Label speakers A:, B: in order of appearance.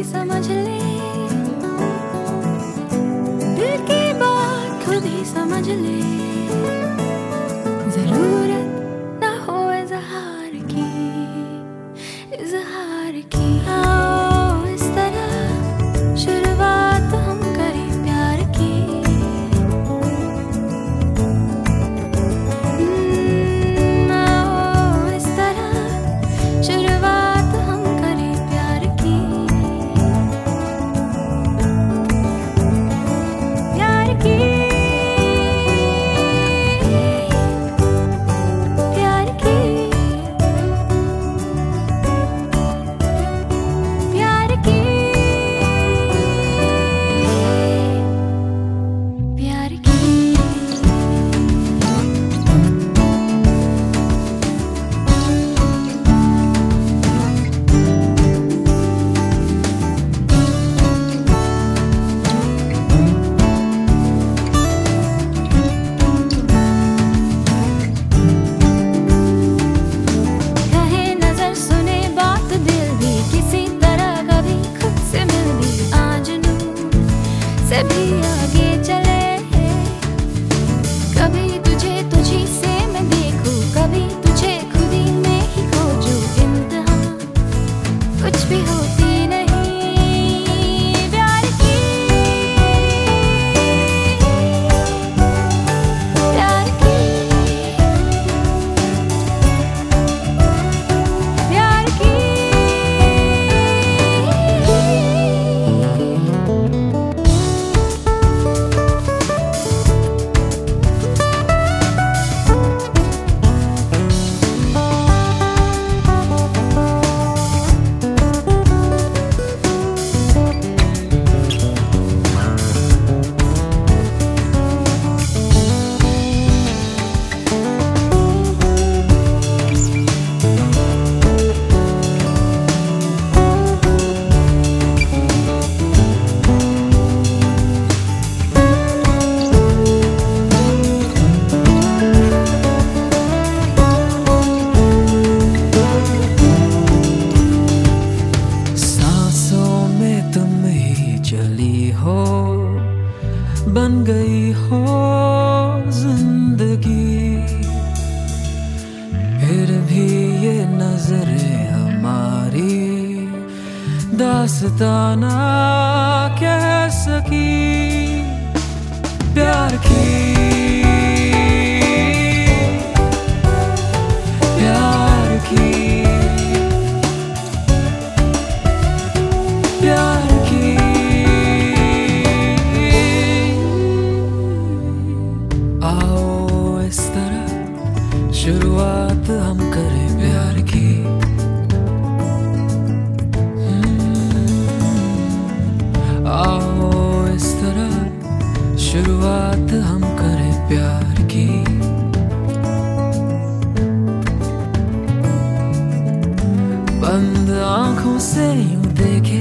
A: समझ ले, दिल की बात खुद ही समझ ले, जरूरत ना हो इज़हार की, इज़हार की। आओ इस तरह शुरुआत हम करें प्यार की, आओ इस तरह शुरुआत हम करें प्यार की, प्यार की, प्यार की, प्यार की, प्यार की। कहे नजर सुने बात दिल भी, किसी तरह कभी खुद से मिल भी, आज नूर से भी आगे चले। कभी तुझे तुझी से मैं देखूं, कभी तुझे खुद ही में ही खोजूं, इंतहा कुछ भी होती नहीं प्यार की, प्यार की, प्यार की।
B: सांसों में तुम ही चली हो, बन गई हो जिंदगी, फिर भी ये नजरें हमारी दास्ताना कह सकी प्यार की, प्यार की, प्यार की। आओ इस तरह शुरुआत हम करें प्यार की, आओ इस तरह शुरुआत हम करें प्यार की। बंद आंखों से यूं देखे